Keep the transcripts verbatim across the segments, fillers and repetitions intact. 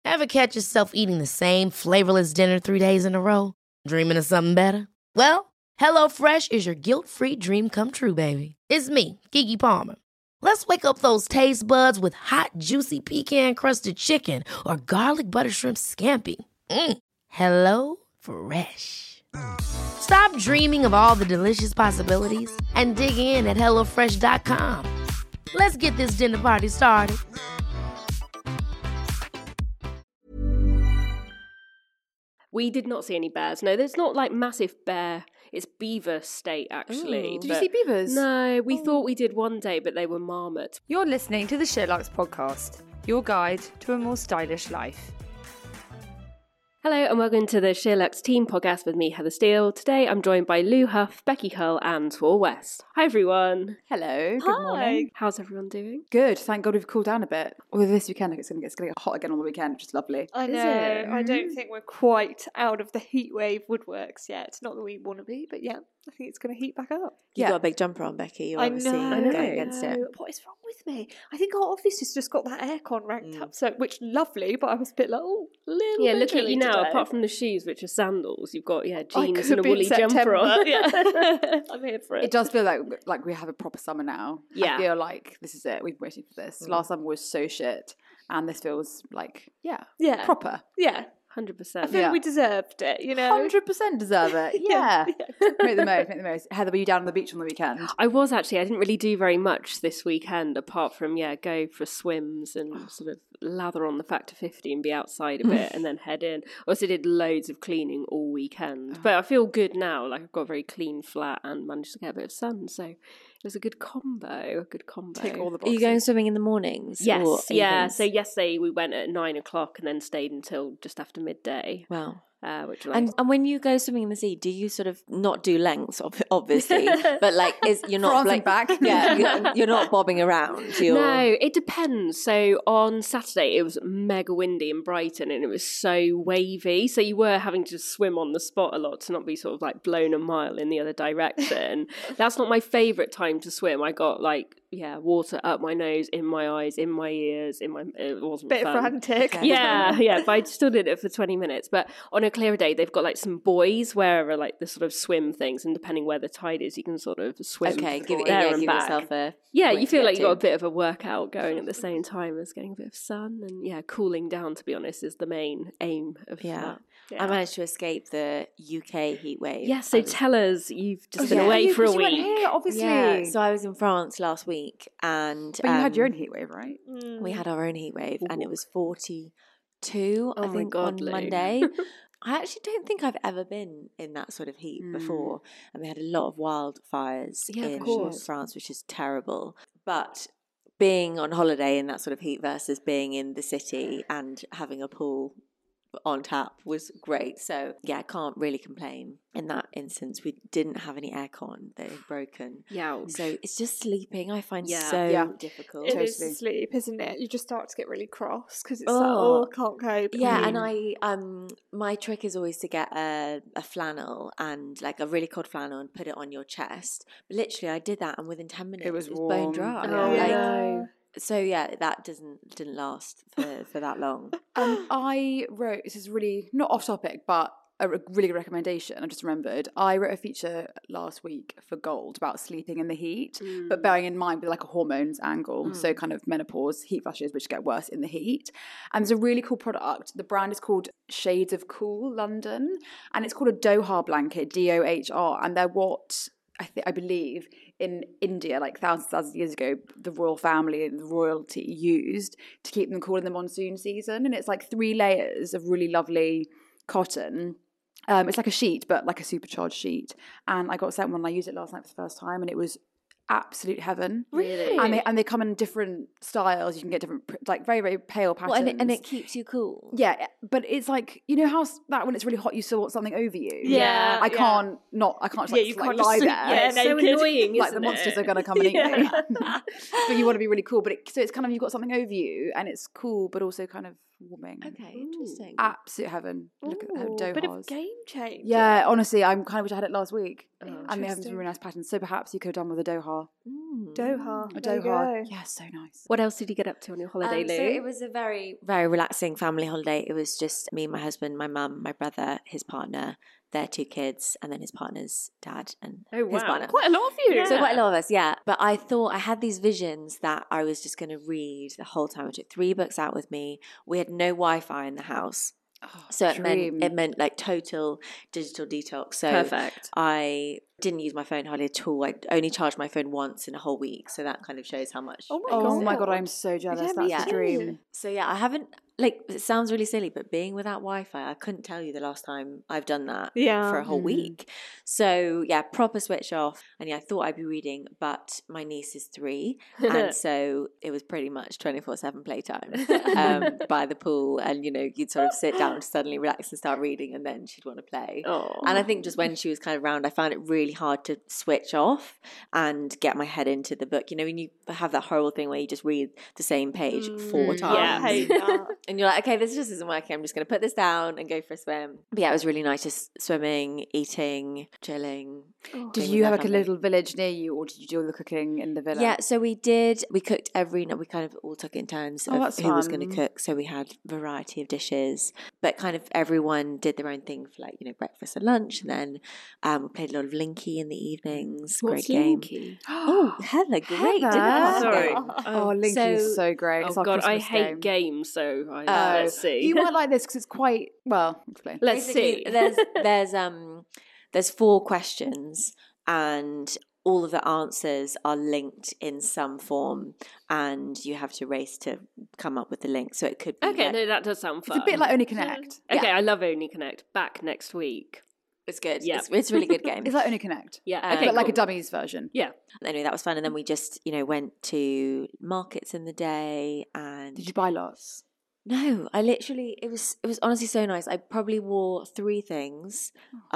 Ever catch yourself eating the same flavorless dinner three days in a row? Dreaming of something better? Well, HelloFresh is your guilt-free dream come true, baby. It's me, Keke Palmer. Let's wake up those taste buds with hot, juicy pecan-crusted chicken or garlic butter shrimp scampi. Mm. Hello Fresh. Stop dreaming of all the delicious possibilities and dig in at hello fresh dot com. Let's get this dinner party started. We did not see any bears. No, there's not like massive bear. It's beaver state, actually. Ooh. Did you see beavers? No, we oh. thought we did one day, but they were marmots. You're listening to the SheerLuxe podcast, your guide to a more stylish life. Hello and welcome to the SheerLuxe Team Podcast with me, Heather Steele. Today I'm joined by Lou Huff, Becky Curl and Tor West. Hi everyone. Hello, good Hi. morning. How's everyone doing? Good, thank God we've cooled down a bit. Well, this weekend it's going to get hot again on the weekend, which is lovely. I Is know, it? I don't think we're quite out of the heat wave woodworks yet. Not that we want to be, but yeah, I think it's going to heat back up. You've Yeah. got a big jumper on, Becky. You're I obviously know, I know. going against it. What is wrong with me? I think our office has just got that aircon ranked Mm. up, so which lovely, but I was a bit like, oh, a little Yeah, bit look at chilly you now. today. Apart from the shoes, which are sandals, you've got, yeah, I jeans could and a be in woolly jumper September, on. Yeah, I'm here for it. It does feel like like we have a proper summer now. Yeah. I feel like this is it. We've been waiting for this. Mm. Last summer was so shit, and this feels like yeah, Yeah, proper. yeah. one hundred I percent. feel Yeah. like we deserved it, you know. Hundred percent deserve it. Yeah, Yeah. make the most. Make the most. Heather, were you down on the beach on the weekend? I was actually. I didn't really do very much this weekend apart from, yeah, go for swims and sort of lather on the Factor fifty and be outside a bit and then head in. I also did loads of cleaning all weekend. But I feel good now. Like I've got a very clean flat and managed to get a bit of sun. So it was a good combo. A good combo. Tick all the Are boxes. you going swimming in the mornings? Yes, or yeah. evenings? So yesterday we went at nine o'clock and then stayed until just after midday. Wow. Uh, which was And and when you go swimming in the sea, do you sort of not do lengths, ob- obviously, but like is you're not France and like back. yeah, you're, you're not bobbing around. You're, No, it depends. So on Saturday it was mega windy in Brighton and it was so wavy. So you were having to swim on the spot a lot to not be sort of like blown a mile in the other direction. That's not my favourite time to swim. I got like, yeah, water up my nose, in my eyes, in my ears, in my it wasn't Bit fun. frantic. Okay. Yeah, yeah, but I still did it for twenty minutes. But on a clearer day, they've got like some buoys where are like the sort of swim things, and depending where the tide is, you can sort of swim Okay, give it there yeah, and give back. yourself a Yeah, point you to feel get like you got a to. bit of a workout going at the same time as getting a bit of sun, and yeah, cooling down, to be honest, is the main aim of Yeah. that. Yeah. I managed to escape the U K heat wave. Yeah, so I was- tell us, you've just Oh, been yeah. away You- for a you went week. here, obviously. yeah, so I was in France last week, and but you had um, your own heat wave, right? Mm. we had our own heat wave, and it was forty-two. Oh I my think God, on Lou. Monday. I actually don't think I've ever been in that sort of heat Mm. before, and we had a lot of wildfires Yeah, of in course. France, which is terrible. But being on holiday in that sort of heat versus being in the city and having a pool on tap was great. So yeah, I can't really complain. In that instance, we didn't have any aircon; they had broken. Yeah, So it's just sleeping. I find Yeah. so Yeah. difficult. It is Totally. sleep, isn't it? You just start to get really cross because it's Oh. like, oh, I can't cope. Yeah, and mean, I um my trick is always to get a, a flannel and like a really cold flannel and put it on your chest. But literally, I did that, and within ten minutes, was bone warm. dry. Oh, Like, no. so yeah, that doesn't didn't last for, for that long. Um, I wrote, this is really not off topic, but a re- really good recommendation. I just remembered. I wrote a feature last week for Gold about sleeping in the heat, but bearing in mind with like a hormones angle. So kind of menopause, heat flashes, which get worse in the heat. And there's a really cool product. The brand is called Shades of Cool London, and it's called a Doha blanket, D O H R. And they're what I think I believe in India, like thousands, thousands of years ago, the royal family and the royalty used to keep them cool in the monsoon season. And it's like three layers of really lovely cotton. Um, it's like a sheet, but like a supercharged sheet. And I got sent one and I used it last night for the first time, and it was absolute heaven. Really? And they and they come in different styles. You can get different, pr- like very very pale patterns. Well, and, it, and it keeps you cool. yeah, but it's like, you know how s- that when it's really hot, you still want something over you. Yeah, I yeah. can't not. I can't just Yeah, like, you like can't just lie sleep- there. yeah, It's so naked. annoying, like the isn't monsters it? are going to come and eat Yeah. me. But you want to be really cool. But it, so it's kind of, you've got something over you, and it's cool, but also kind of warming. Okay, interesting. Absolute heaven. Look at her Ooh, Dohas. bit of game change. Yeah, honestly, I'm kind of wish I had it last week. Oh, and they have some interesting. really nice patterns. So perhaps you could have done with a Doha. Mm. Doha. A There you Doha. go. Yeah, so nice. What else did you get up to on your holiday, Um, Lou? so it was a very, very relaxing family holiday. It was just me, my husband, my mum, my brother, his partner, their two kids, and then his partner's dad and oh, his wow. partner. Quite a lot of you. So quite a lot of us, yeah. But I thought I had these visions that I was just going to read the whole time. I took three books out with me. We had no Wi-Fi in the house. Oh, So it meant, dream. it meant like total digital detox. So Perfect. I didn't use my phone hardly at all. I only charged my phone once in a whole week. So that kind of shows how much. Oh my I Oh use my it. god, I'm so jealous. Yeah, That's yeah. a dream. So yeah, I haven't, like, it sounds really silly, but being without Wi-Fi, I couldn't tell you the last time I've done that Yeah. for a whole Mm. week. So yeah, proper switch off. And yeah, I thought I'd be reading, but my niece is three. And so it was pretty much twenty-four seven playtime um, by the pool. And, you know, you'd sort of sit down, suddenly relax and start reading, and then she'd want to play. Oh. And I think just when she was kind of round, I found it really hard to switch off and get my head into the book. You know, when you have that horrible thing where you just read the same page four Mm, times. yeah. I hate that. And you're like, okay, this just isn't working. I'm just going to put this down and go for a swim. But yeah, it was really nice just swimming, eating, chilling. Did being you with have our like a family. little village near you, or did you do all the cooking in the villa? Yeah, so we did. We cooked every night. We kind of all took it in turns Oh, of that's who was going fun. to cook. So we had variety of dishes, but kind of everyone did their own thing for like, you know, breakfast and lunch. And then um, we played a lot of Linky in the evenings. What's Great game. Linky? Oh, Heather, great Heather. dinner. Sorry. Oh, Linky So- is so great. It's Oh our god, I Christmas hate game. games, so I, Oh. let's see. You might like this because it's quite well. Explain. Let's Basically, see. there's there's um there's four questions, and all of the answers are linked in some form, and you have to race to come up with the link. So it could be Okay, like- no, that does sound fun. It's a bit like Only Connect. Okay, Yeah. I love Only Connect. Back next week. it's good. Yeah. It's, it's a really good game. It's like Only Connect, Yeah, Um, okay, but like a cool. dummies version. Yeah. Anyway, that was fun, and then we just you know went to markets in the day, and Did you buy lots? no, I literally it was it was honestly so nice. I probably wore three things.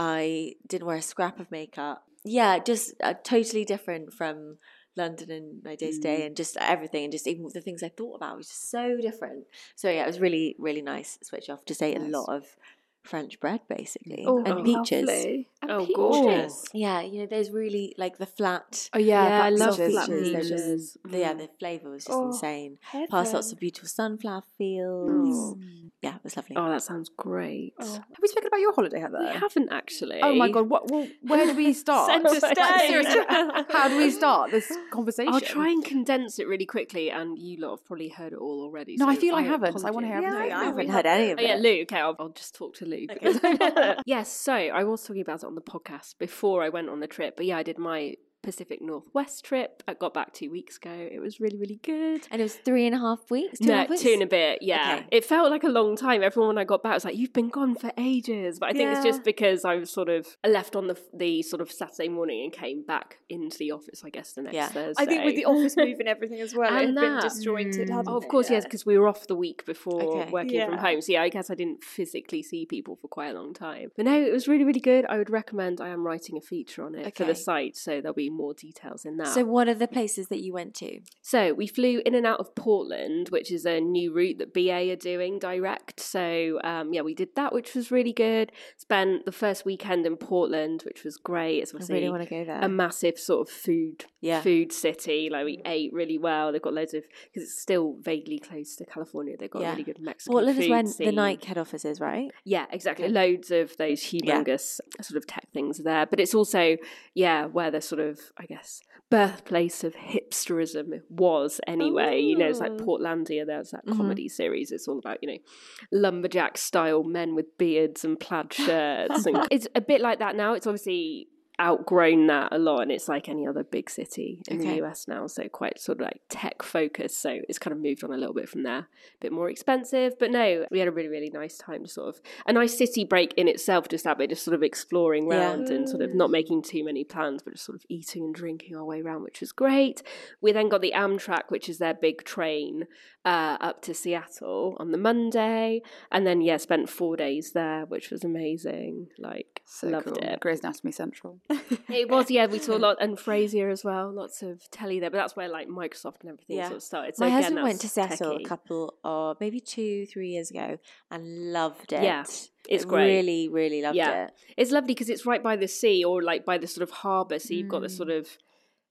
I didn't wear a scrap of makeup. Yeah, just uh, totally different from London and my day to day, and just everything, and just even the things I thought about was just so different. So yeah, it was really really nice. Switch off. Just ate Nice. a lot of French bread basically, Oh, and peaches. lovely. And Oh, peaches. gorgeous. Yeah, you know, there's really like the flat. Oh yeah, Yeah, I flat love peaches. flat peaches. They're peaches. just- the- yeah, the flavour was just Oh, insane. heaven. Past lots of beautiful sunflower fields. Oh. Yeah, it was lovely. Oh, that sounds great. Oh. Have we spoken about your holiday, Heather? We haven't actually. Oh my god! What? Well, where do we start? Centre Like, stage. seriously, how do we start this conversation? I'll try and condense it really quickly, and you lot have probably heard it all already. No, so I feel I haven't, so I wanna apologize. hear everything. I Yeah, haven't we heard any of Oh it. yeah, Lou. Okay, I'll, I'll just talk to Lou. because- yes, so I was talking about it on the podcast before I went on the trip, but yeah, I did my Pacific Northwest trip. I got back two weeks ago. It was really, really good. And it was three and a half weeks. Two and a No, half weeks? two and a bit, yeah. Okay. It felt like a long time. Everyone when I got back was like, "You've been gone for ages," but I think it's Yeah. just because I was sort of I left on the the sort of Saturday morning and came back into the office, I guess, the next Yeah. Thursday. I think with the office move and everything as well, it had And been that. disjointed, hadn't Oh, of it? course, yes, Yeah. because we were off the week before Okay. working from Yeah. home. So, yeah, I guess I didn't physically see people for quite a long time. But no, it was really, really good. I would recommend, I am writing a feature on it for the Okay. site, so there'll be more details in that. So what are the places that you went to? So we flew in and out of Portland, which is a new route that B A are doing direct. So um, yeah, we did that, which was really good. Spent the first weekend in Portland, which was great. It's I obviously really want to go there. a massive sort of food Yeah. food city. Like we ate really well. They've got loads of because it's still vaguely close to California. They've got Yeah. a really good Mexican Portland food is when scene. the Nike head office is, right? Yeah, exactly. Okay. Loads of those humongous sort of tech things are there. But it's also, yeah, where the sort of, I guess, birthplace of hipsterism was anyway. You know, it's like Ooh. Portlandia, there's that Mhm. comedy series. It's all about, you know, lumberjack style men with beards and plaid shirts. And it's a bit like that now. It's obviously outgrown that a lot, and it's like any other big city in the Okay. U S now, so quite sort of like tech focused, so it's kind of moved on a little bit from there. A bit more expensive, but no, we had a really, really nice time, sort of a nice city break in itself, just that bit, just sort of exploring Yeah. around and sort of not making too many plans, but just sort of eating and drinking our way around, which was great. We then got the Amtrak, which is their big train, uh, up to Seattle on the Monday, and then yeah, spent four days there, which was amazing. Like, So loved cool. it. Grey's Anatomy Central. It was, yeah, we saw a lot, and Frasier as well, lots of telly there, but that's where like Microsoft and everything Yeah. sort of started. So My again, husband went to that's Cecil techie. a couple of maybe two, three years ago and loved it. Yeah, it's It great. Really, really loved Yeah. it. It's lovely because it's right by the sea or like by the sort of harbour, so you've got Mm. this sort of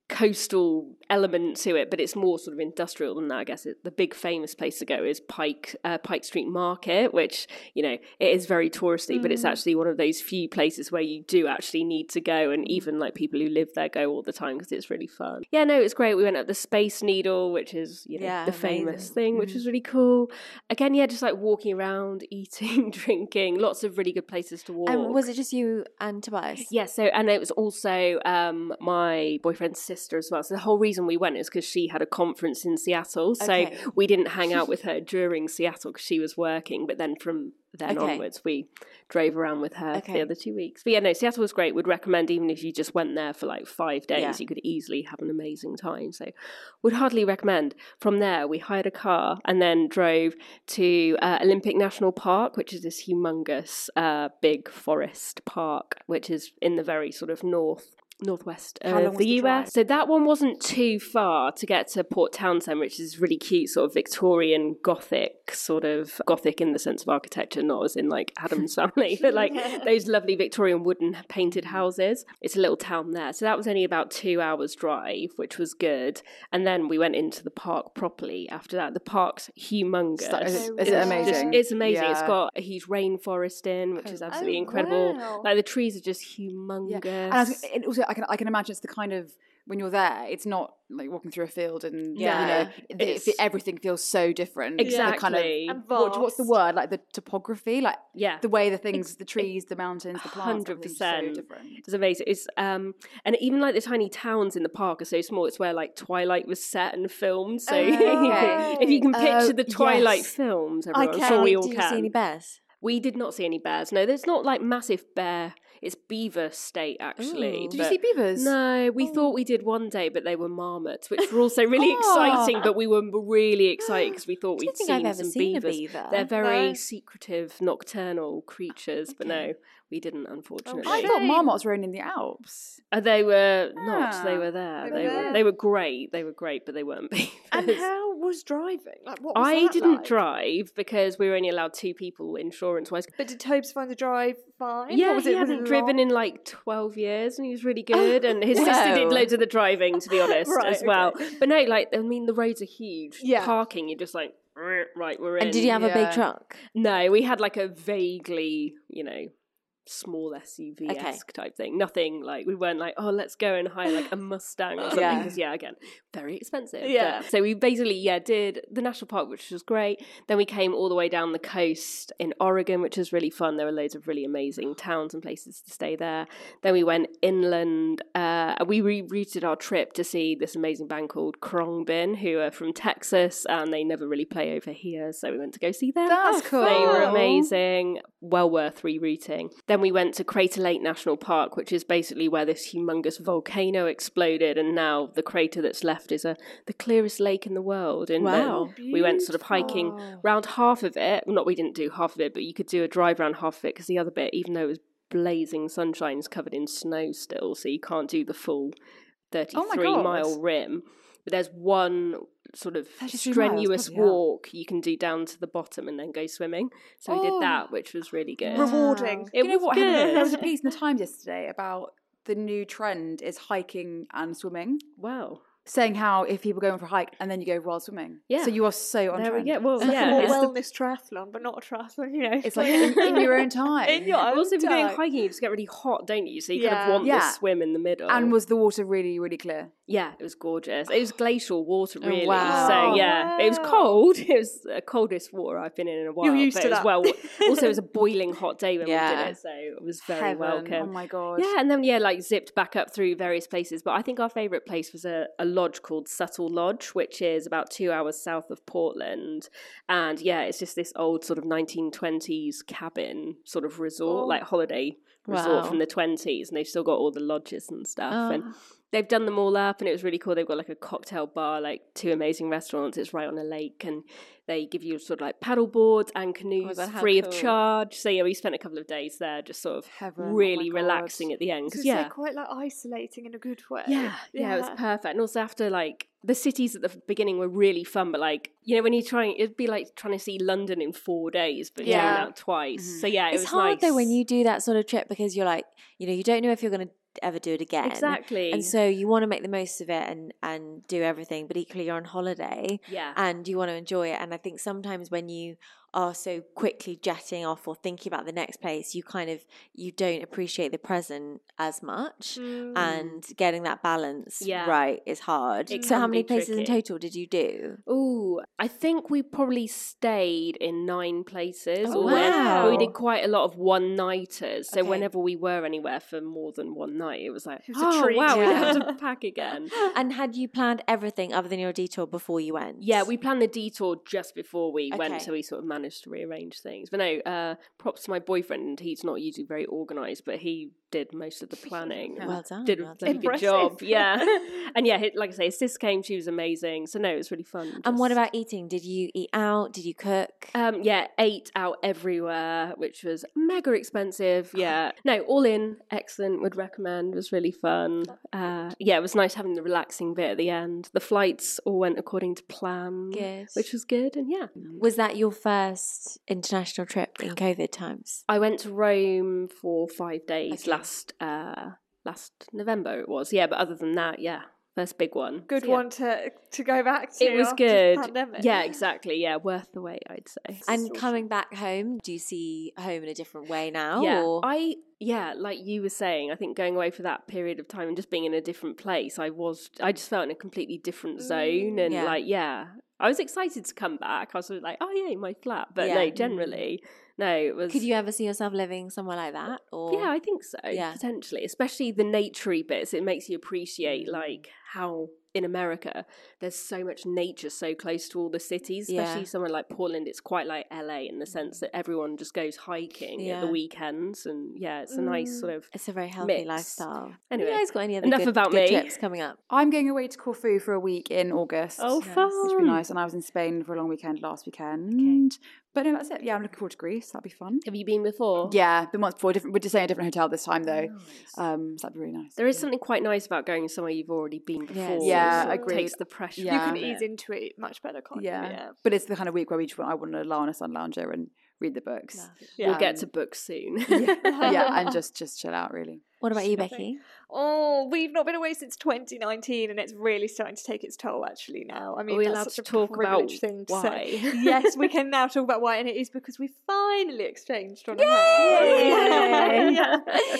coastal element to it, but it's more sort of industrial than that, I guess. It, the big famous place to go is Pike uh, Pike Street Market, which, you know, it is very touristy, mm. but it's actually one of those few places where you do actually need to go, and even like people who live there go all the time because it's really fun. Yeah, no, it's great. We went up the Space Needle, which is, you know, yeah, the amazing. famous thing, which Mm. was really cool. Again, yeah, just like walking around, eating, drinking, lots of really good places to walk. And was it just you and Tobias? Yeah, so, and it was also um, my boyfriend's sister as well. So the whole reason we went is because she had a conference in Seattle. So Okay. we didn't hang out with her during Seattle because she was working. But then from then Okay. onwards, we drove around with her for Okay. the other two weeks. But yeah, no, Seattle was great. Would recommend, even if you just went there for like five days, Yeah. you could easily have an amazing time. So would hardly recommend. From there, we hired a car and then drove to uh, Olympic National Park, which is this humongous uh, big forest park, which is in the very sort of north northwest How long of was the the U drive? S. So that one wasn't too far to get to Port Townsend, which is really cute, sort of Victorian Gothic, sort of Gothic in the sense of architecture, not as in like Adam's family, but like those lovely Victorian wooden painted houses. It's a little town there. So that was only about two hours drive, which was good. And then we went into the park properly after that. The park's humongous. So- is it- is It's it just- amazing? it's amazing. It's Yeah. got a huge rainforest in, which is absolutely Oh, incredible. wow. Like the trees are just humongous. Yeah. And, I was, and also, I can I can imagine it's the kind of, when you're there, it's not like walking through a field and Yeah. you know the, It's- the- everything feels so different. The kind Exactly. of, And what, what's the vast. word? Like the topography, like Yeah. the way the things, the trees, the mountains, the plants, Hundred everything's so percent. different. It's amazing. It's um, and even like the tiny towns in the park are so small. It's where like Twilight was set and filmed. So okay. if you can Oh, picture the Twilight yes. films, I everyone, I'm can. sure we Did all you can. see any bears? We did not see any bears. No, there's not like massive bear. It's beaver state actually. Ooh. Did you but- see beavers? No, we thought we did one day, but they were marmots, which were also really exciting. But we were really excited because we thought I we'd don't think I've seen ever some seen beavers. a beaver. They're very No. secretive, nocturnal creatures, but no, we didn't, unfortunately. I thought marmots were in the Alps. Uh, they were not. Ah, They were there. they They, were were. there. They were great. They were great, but they weren't beavers. And how was driving? Like, what was I that didn't like? drive because we were only allowed two people insurance-wise. But did Tobes find the drive fine? Yeah, Or was he it, was hadn't it driven long? in like twelve years, and he was really good. And his sister did Wow. loads of the driving, to be honest, Right, as well. okay. But no, like I mean, the roads are huge. Yeah. Parking, you're just like, right, we're in. And did you have a big Yeah. truck? No, we had like a vaguely, you know, small S U V Okay. esque type thing. Nothing like, we weren't like, oh, let's go and hire like a Mustang or something. Yeah. Because yeah, again, very expensive. Yeah. But- so we basically yeah did the national park, which was great. Then we came all the way down the coast in Oregon, which was really fun. There were loads of really amazing towns and places to stay there. Then we went inland. Uh, we rerouted our trip to see this amazing band called Khruangbin, who are from Texas, and they never really play over here. So we went to go see them. That's They were cool. amazing, well worth rerouting. Then we went to Crater Lake National Park, which is basically where this humongous volcano exploded, and now the crater that's left is a the clearest lake in the world. And Wow. then we went sort of hiking Beautiful. round half of it. Well, not we didn't do half of it, but you could do a drive around half of it because the other bit, even though it was blazing sunshine, is covered in snow still, so you can't do the full thirty-three God. mile rim. But there's one sort of thirty-three miles, strenuous bloody hell. walk you can do down to the bottom and then go swimming. So we Oh. did that, which was really good. Rewarding. It you know was what? good. There was a piece in the Times yesterday about the new trend is hiking and swimming, Wow. saying how if people go in for a hike and then you go while swimming. Yeah. So you are so on There we trend. go. Well, It's like yeah. a more it's the- wellness triathlon, but not a triathlon, you know. It's like in, in your own time. In your own also, if you're going time. hiking, you just get really hot, don't you? So you kind Yeah. of want Yeah. this swim in the middle. And was the water really, really clear? Yeah, it was gorgeous. It was glacial water, Oh, really. wow. So yeah, it was Wow. cold. It was the coldest water I've been in in a while. You're used but to it was that. well. Also, it was a boiling hot day when we Yeah. did it, so it was very Heaven. welcome. Oh my God. Yeah, and then yeah, like zipped back up through various places. But I think our favourite place was a, a lodge called Subtle Lodge, which is about two hours south of Portland. And yeah, it's just this old sort of nineteen twenties cabin sort of resort, Oh. like holiday resort Wow. from the twenties, and they've still got all the lodges and stuff. Oh. And they've done them all up, and it was really cool. They've got like a cocktail bar, like two amazing restaurants. It's right on a lake, and they give you sort of like paddle boards and canoes God, how free cool. of charge. So yeah, we spent a couple of days there, just sort of Heaven. Oh my really God. relaxing at the end. Because Because yeah, quite like isolating in a good way. yeah, yeah, it was perfect. And also after like the cities at the beginning were really fun, but like you know when you're trying, it'd be like trying to see London in four days, but Yeah. doing that twice. Mhm. So yeah, it It's was hard nice. though when you do that sort of trip because you're like, you know, you don't know if you're going to ever do it again. Exactly. And so you want to make the most of it and, and do everything, but equally you're on holiday Yeah. and you want to enjoy it. And I think sometimes when you are so quickly jetting off or thinking about the next place, you kind of, you don't appreciate the present as much. Mm. And getting that balance Yeah. right is hard. It So can how many be places in tricky. total did you do? Ooh, I think we probably stayed in nine places. Oh, all in. wow. But we did quite a lot of one-nighters. So Okay. whenever we were anywhere for more than one night, it was like, It was a oh, treat. wow, we Yeah. have to pack again. And had you planned everything other than your detour before you went? Yeah, we planned the detour just before we went, Okay. so we sort of managed to rearrange things. But no, uh, props to my boyfriend. He's not usually very organised, but he did most of the planning. and Well done, Did a well bloody done. good Impressive. job. Yeah. And yeah, like I say, his sis came, she was amazing. So no, it was really fun. And what just- about eating? Did you eat out? Did you cook? Um, yeah, ate out everywhere, which was mega expensive. Yeah, no, all in, excellent. Would recommend. Was really fun. Uh, yeah, it was nice having the relaxing bit at the end. The flights all went according to plan, Good. which was good. And yeah, Was that your first international trip in COVID times? I went to Rome for five days Okay. last uh, last November. It was yeah, but other than that, yeah, first big one. Good So, yeah. one to to go back to. It was after the good. Pandemic. Yeah, exactly. Yeah, worth the wait, I'd say. And coming back home, do you see home in a different way now? Yeah, Or? I yeah, like you were saying, I think going away for that period of time and just being in a different place, I was I just felt in a completely different zone, and yeah. like yeah, I was excited to come back. I was sort of like, oh yeah, my flat, but Yeah. no, generally, no, it was. Could you ever see yourself living somewhere like that? Or Yeah, I think so. Yeah. Potentially, especially the naturey bits. It makes you appreciate Mm. like how in America there's so much nature so close to all the cities. Especially Yeah. somewhere like Portland, it's quite like L A in the sense that everyone just goes hiking at Yeah. the weekends, and yeah, it's a nice sort of. it's a very healthy Mix. lifestyle. Anyway, Have you guys got any other enough good, about good me. trips coming up? I'm going away to Corfu for a week in August. Oh, Which would be fun. nice. And I was in Spain for a long weekend last weekend. But no, that's it. Yeah, I'm looking forward to Greece. That'd be fun. Have you been before? Yeah, been once before. Different. We're just staying in a different hotel this time though. Nice. Um, so that'd be really nice. There is something quite nice about going somewhere you've already been Yes. before. Yeah, It sort of agreed. takes the pressure. You Yeah. can off it. ease into it much better, can't Yeah. you? Yeah. But it's the kind of week where we just want, I want to lie on a sun lounger and read the books. We'll get Um, to books soon. yeah, and just just chill out really. What about you, Nothing. Becky? Oh, we've not been away since twenty nineteen, and it's really starting to take its toll. Actually, now I mean, Are we that's allowed such to a talk about privileged thing to why? say. Yes, we can now talk about why, and it is because we finally exchanged on a Yay! house. Yeah.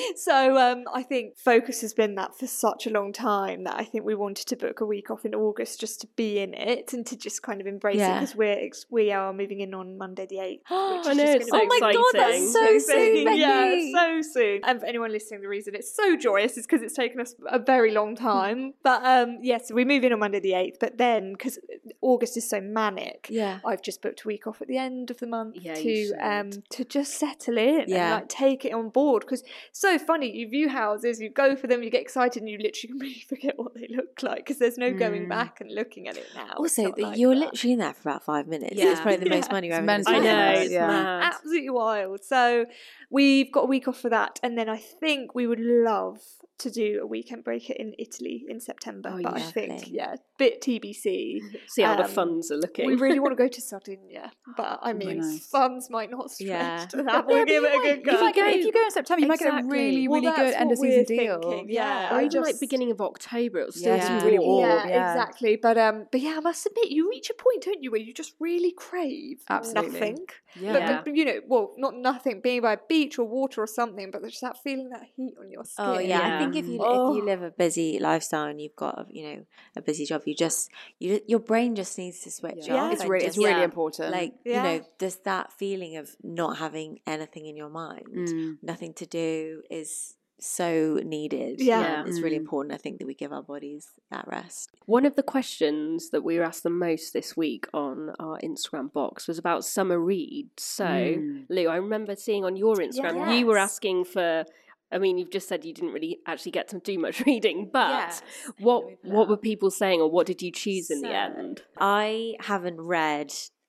So um, I think focus has been that for such a long time that I think we wanted to book a week off in August just to be in it and to just kind of embrace it Yeah. because we're ex- we are moving in on Monday the eighth. I know, it's so Oh my god, exciting. that's so soon, Becky. Yeah, so soon. And for anyone listening, the reason it's so joyous is because it's taken us a very long time. But um, yes, we move in on Monday the eighth. But then, because August is so manic, Yeah. I've just booked a week off at the end of the month Yeah, you to should. um to just settle in Yeah. and like take it on board. Because so funny, you view houses, you go for them, you get excited, and you literally completely forget what they look like because there's no going Mm. back and looking at it now. It's Also, not the, like you're that. literally in there for about five minutes. Yeah. It's probably the most Yeah. money you're It's ever going to mental, I spend. know, Yeah. it's Yeah. mad. Absolutely wild. So we've got a week off for that, and then I think we would love to do a weekend break in Italy in September. Oh, but I lovely. think, yeah, bit T B C. See how the Um, funds are looking. We really want to go to Sardinia, but I Very mean, nice. funds might not stretch Yeah. to that. We'll give it a good If go. you, go, if you go in September, you might get a Exactly. really, Well, really that's good end of what season we're deal. thinking, yeah. or I even like just- beginning of October, it'll still Yeah, be it's really really warm. warm. Yeah, yeah. exactly. But um, but yeah, I must admit, you reach a point, don't you, where you just really crave Absolutely. nothing. Yeah. But, Yeah. but, you know, well, not nothing, being by a beach or water or something, but there's that feeling, that heat on your skin. Oh yeah. Yeah. I think if you Oh. if you live a busy lifestyle and you've got a, you know a busy job, you just you your brain just needs to switch Yeah. off. It's and really, it's just, really Yeah. important. like Yeah. you know there's that feeling of not having anything in your mind, Mm. nothing to do is so needed. Yeah. And it's really Mm. important. I think that we give our bodies that rest. One of the questions that we were asked the most this week on our Instagram box was about summer reads. So, Mm. Lou, I remember seeing on your Instagram, you were Yes. asking for. I mean, you've just said you didn't really actually get to do much reading, but Yes. what Let me pull it what up. were people saying, or what did you choose in the So, end? I haven't read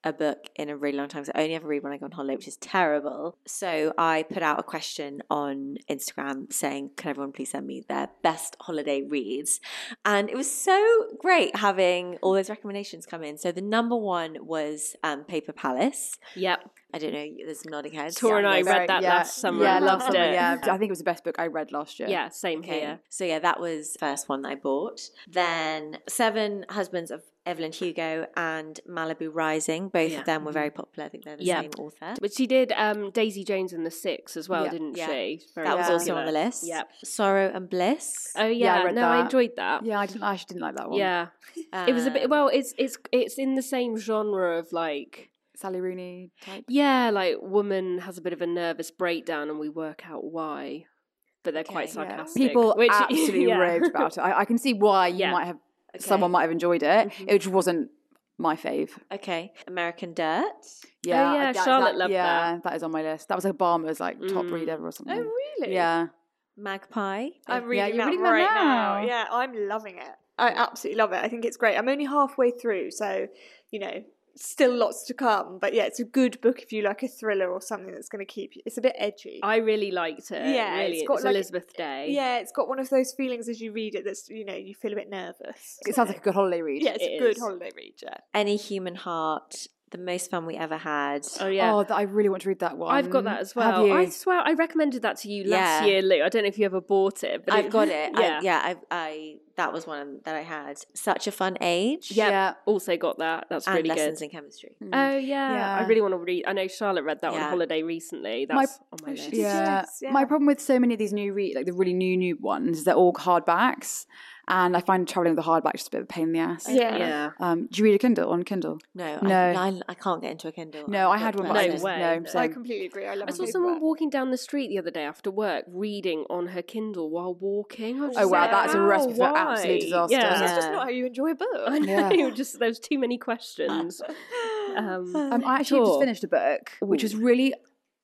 a book in a really long time. So I only ever read when I go on holiday, which is terrible. So I put out a question on Instagram saying, can everyone please send me their best holiday reads? And it was so great having all those recommendations come in. So the number one was um, Paper Palace. Yep. I don't know, there's nodding heads. Tor and I Very- read that yeah, last summer. Yeah, and last loved summer. it. Yeah, I think it was the best book I read last year. Yeah, same Okay. here. So yeah, that was the first one that I bought. Then Seven Husbands of Evelyn Hugo and Malibu Rising. Both Yeah. of them were very popular. I think they're the Yeah. same author. But she did um, Daisy Jones and the Six as well, Yeah. didn't Yeah. she? Very That was Yeah. also popular. on the list. Yep. Sorrow and Bliss. Oh Yeah, yeah, I read no, I that. enjoyed that. Yeah, I didn't. I actually didn't like that one. Yeah, it was a bit. Um, Well, it's it's it's in the same genre of like. Sally Rooney type. Yeah, like woman has a bit of a nervous breakdown and we work out why. But they're quite Okay. Yeah. sarcastic. People which, absolutely yeah. raved about it. I, I can see why you Yeah. might have. Okay. Someone might have enjoyed it. Mhm. It just wasn't my fave. Okay. American Dirt. Yeah, yeah, that- Charlotte that- loved yeah, that is on my list. That was Obama's like top Mm. read ever or something. Oh, really? Yeah. Magpie. I'm Yeah, reading you're that reading that right now. now. Yeah, I'm loving it. I absolutely love it. I think it's great. I'm only halfway through, so, you know, still lots to come. But yeah, it's a good book if you like a thriller or something that's going to keep you. It's a bit edgy. I really liked it. Yeah, really. it's It's, got, like- Elizabeth Day. Yeah, it's got one of those feelings as you read it that's, you know, you feel a bit nervous. It sounds like a good holiday read. Yeah, it's It a good is. holiday read, yeah. Any Human Heart. The most fun we ever had. Oh yeah. Oh, that, I really want to read that one. I've got that as Have well. you? I swear I recommended that to you last Yeah. year, Lou. I don't know if you ever bought it, but I've got it. Yeah. I, yeah, I, I that was one that I had. Such a Fun Age. Yeah. Yeah. Also got that. That's And really Lessons good. in Chemistry. Oh yeah. Yeah. I really want to read. I know Charlotte read that Yeah. on holiday recently. My- That's on my Oh, she list. did. Yeah. Yes, yeah. My problem with so many of these new read, like the really new new ones, they're all hardbacks, and I find traveling with a hardback just a bit of a pain in the ass. Yeah. Yeah. Um, do you read a Kindle on Kindle? No, No. I, I, I can't get into a Kindle. No, I I'm had not one, but I No just- way. no, No. so- I completely agree. I love I saw paperback. someone walking down the street the other day after work reading on her Kindle while walking. I was Oh just wow, like, that's a "How? recipe for Why?" absolute disaster. Yeah. That's just Yeah. not how you enjoy a book. I know. Yeah. Just there's too many questions. Um, Um, I actually Sure. just finished a book, which was really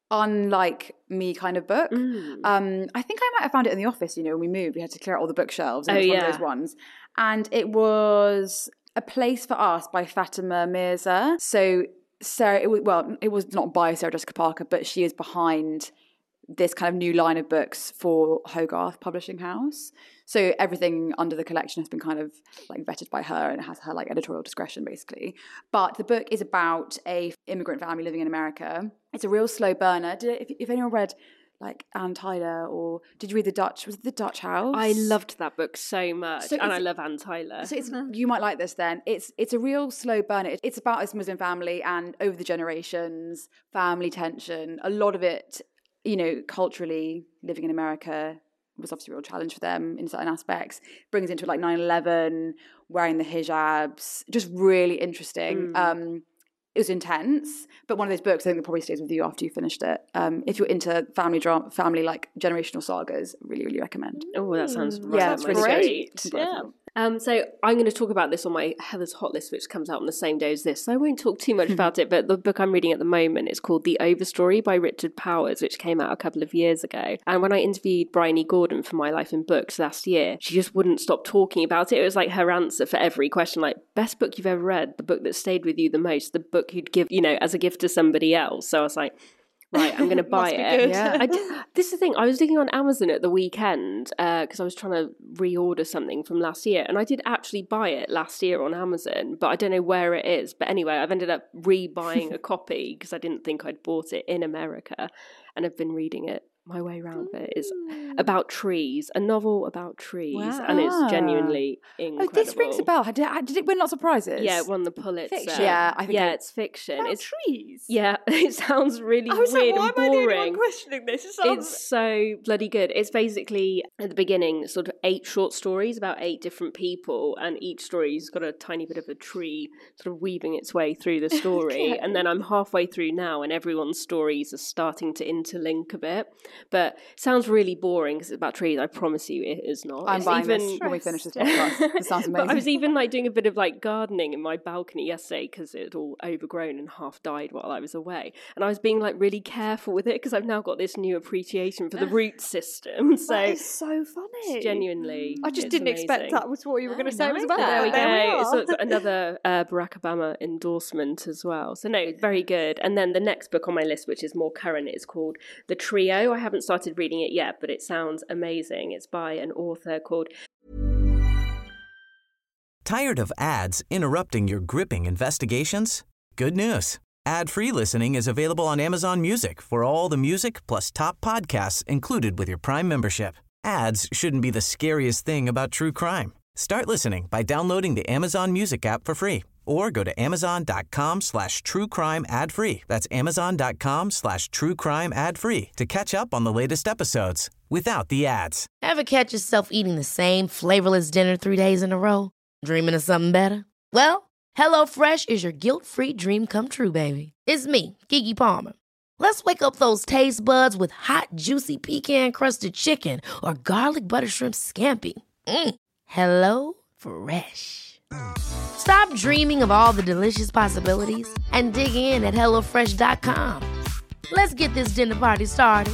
unlike me kind of book. mm. Um, I think I might have found it in the office. You know, when we moved, we had to clear out all the bookshelves, and Oh, it was one yeah. of those ones. And it was A Place for Us by Fatima Mirza. So Sarah, it was, well, it was not by Sarah Jessica Parker, but she is behind this kind of new line of books for Hogarth Publishing House. So everything under the collection has been kind of like vetted by her, and it has her like editorial discretion basically. But the book is about a immigrant family living in America. It's a real slow burner. Did, if, if anyone read like Anne Tyler, or did you read the Dutch? Was it the Dutch House? I loved that book so much, So and I it's- love Anne Tyler. So it's, you might like this then. It's it's a real slow burner. It's about this Muslim family and over the generations, family tension. A lot of it, you know, culturally living in America was obviously a real challenge for them in certain aspects. Brings into like nine eleven, wearing the hijabs, just really interesting. Mm. Um, it was intense, but one of those books I think that probably stays with you after you finished it. Um, if you're into family drama, family like generational sagas, really, really recommend. Oh, that sounds right Yeah, up it's my really street. good. Yeah. Um, so I'm going to talk about this on my Heather's Hot List, which comes out on the same day as this. So I won't talk too much about it, but the book I'm reading at the moment is called The Overstory by Richard Powers, which came out a couple of years ago. And when I interviewed Bryony Gordon for My Life in Books last year, she just wouldn't stop talking about it. It was like her answer for every question, like, best book you've ever read, the book that stayed with you the most, the book you'd give, you know, as a gift to somebody else. So I was like, right, I'm going to buy Must be it. good. Yeah. I did, this is the thing. I was looking on Amazon at the weekend because I was trying to reorder something from last year, and I did actually buy it last year on Amazon, but I don't know where it is. But anyway, I've ended up re-buying a copy because I didn't think I'd bought it in America, and I've been reading it my way around it. It's about trees, a novel about trees, Wow. and it's Ah. genuinely Oh, incredible. this rings a bell. Did it, did it win lots of prizes? Yeah, it won the Pulitzer. Fiction. Yeah, I think yeah, it- it's fiction. About It's trees. yeah, it sounds really I was weird like, why and am I the only boring. one questioning this? It sounds... It's so bloody good. It's basically at the beginning sort of eight short stories about eight different people, and each story's got a tiny bit of a tree sort of weaving its way through the story. Okay. And then I'm halfway through now, and everyone's stories are starting to interlink a bit. But it sounds really boring because it's about trees. I promise you it is not. I'm it's buying even... this when we finish this podcast. This sounds amazing. But I was even like doing a bit of like gardening in my balcony yesterday because it had all overgrown and half died while I was away. And I was being like really careful with it because I've now got this new appreciation for the root system. So That is so funny. it's genuinely, I just it's didn't amazing. expect that was what you were going to say was nice. about There we that. go. are. It's sort of another uh, Barack Obama endorsement as well. So no, very good. And then the next book on my list, which is more current, is called The Trio. I haven't started reading it yet, but it sounds amazing. It's by an author called... Tired of ads interrupting your gripping investigations? Good news. Ad-free listening is available on Amazon Music for all the music plus top podcasts included with your Prime membership. Ads shouldn't be the scariest thing about true crime. Start listening by downloading the Amazon Music app for free or go to amazon.com slash true crime ad free. That's amazon.com slash true crime ad free to catch up on the latest episodes without the ads. Ever catch yourself eating the same flavorless dinner three days in a row? Dreaming of something better? Well, HelloFresh is your guilt-free dream come true, baby. It's me, Keke Palmer. Let's wake up those taste buds with hot, juicy pecan-crusted chicken or garlic butter shrimp scampi. Mm. Hello Fresh. Stop dreaming of all the delicious possibilities and dig in at hello fresh dot com. Let's get this dinner party started.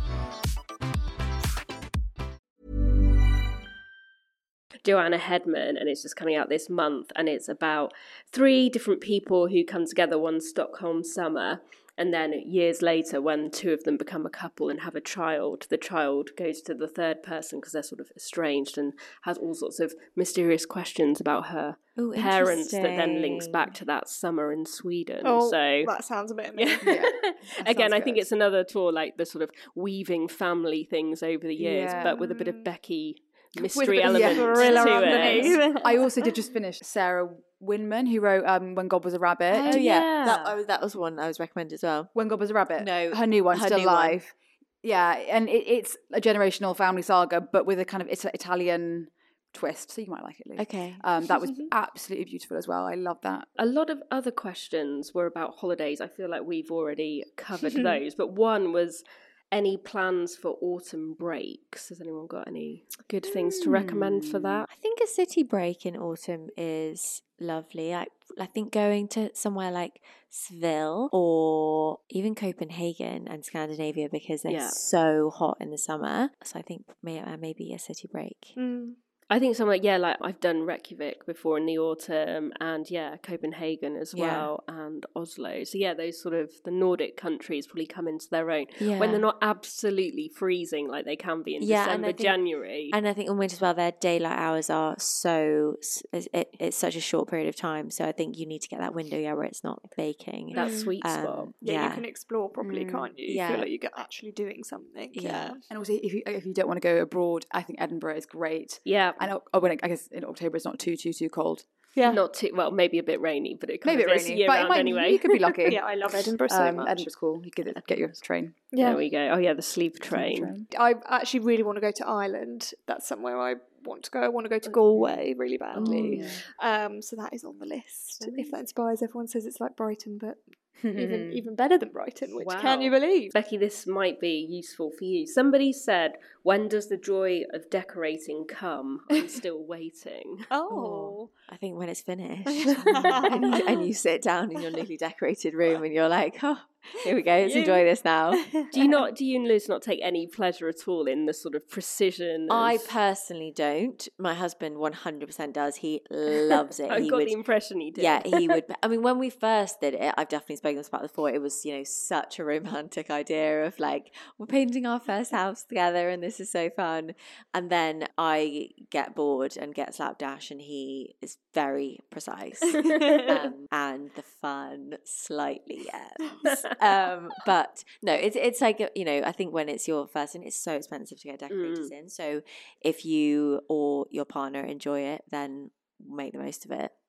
Joanna Hedman, and it's just coming out this month, and it's about three different people who come together one Stockholm summer, and then years later when two of them become a couple and have a child, the child goes to the third person because they're sort of estranged and has all sorts of mysterious questions about her Ooh, parents that then links interesting. back to that summer in Sweden. Oh, so that sounds a bit amazing. yeah. Again, sounds I think good. it's another tour like the sort of weaving family things over the years, Yeah. but with a bit of Becky With a mystery bit of- element yeah. Thriller to underneath. it. I also did just finish Sarah Winman, who wrote um, When God Was a Rabbit. Oh yeah, yeah. That, I was, that was one I was recommended as well. When God Was a Rabbit. No, her new one, her Still new one. Alive. Yeah, and it, it's a generational family saga, but with a kind of Ita- Italian twist. So you might like it, Luke. Okay. Um, that was absolutely beautiful as well. I love that. A lot of other questions were about holidays. I feel like we've already covered those, but one was any plans for autumn breaks? Has anyone got any good things to recommend for that? I think a city break in autumn is lovely. I, I think going to somewhere like Seville or even Copenhagen and Scandinavia because they're Yeah. so hot in the summer. So I think may, uh, maybe a city break. Mm. I think something like, yeah, like I've done Reykjavik before in the autumn and yeah, Copenhagen as Yeah. well and Oslo. So yeah, those sort of the Nordic countries probably come into their own Yeah. when they're not absolutely freezing like they can be in Yeah, and December, I think- January. And I think in winter as well, their daylight hours are so, it's, it, it's such a short period of time. So I think you need to get that window, yeah, where it's not baking. that sweet Um, spot. Yeah, Yeah. you can explore properly, Mm. can't you? You Yeah. feel like you're actually doing something. Yeah. Yeah. And also, if you if you don't want to go abroad, I think Edinburgh is great. Yeah. I know. Oh, when it, I guess in October it's not too too too cold. Yeah. Not too, well, maybe a bit rainy, but it kind Maybe of it is rainy, year but it round might, anyway. you could be lucky. Yeah, I love Edinburgh so um, much. Edinburgh's cool. You get get your train. Yeah. There we go. Oh yeah, the sleep train. train. I actually really want to go to Ireland. That's somewhere I want to go. I want to go to Galway really badly. Um, so that is on the list. If that inspires everyone, says it's like Brighton, but even even better than Brighton, which can Wow. you believe? Becky, this might be useful for you. Somebody said, when does the joy of decorating come? I'm still waiting. Oh. I think when it's finished and, you, and you sit down in your newly decorated room and you're like, oh, here we go, let's You- enjoy this now. Do you not, do you and Liz not take any pleasure at all in the sort of precision? Of... I personally don't. My husband one hundred percent does. He loves it. I've he got would, the impression he did. Yeah, he would. I mean, when we first did it, I've definitely spoken about this before. It was, you know, such a romantic idea of like, we're painting our first house together and this is so fun. And then I get bored and get slapdash and he is very precise. um, and the fun slightly ends. Um, but no, it's it's like, you know, I think when it's your first, and it's so expensive to get decorators in. So if you or your partner enjoy it, then make the most of it.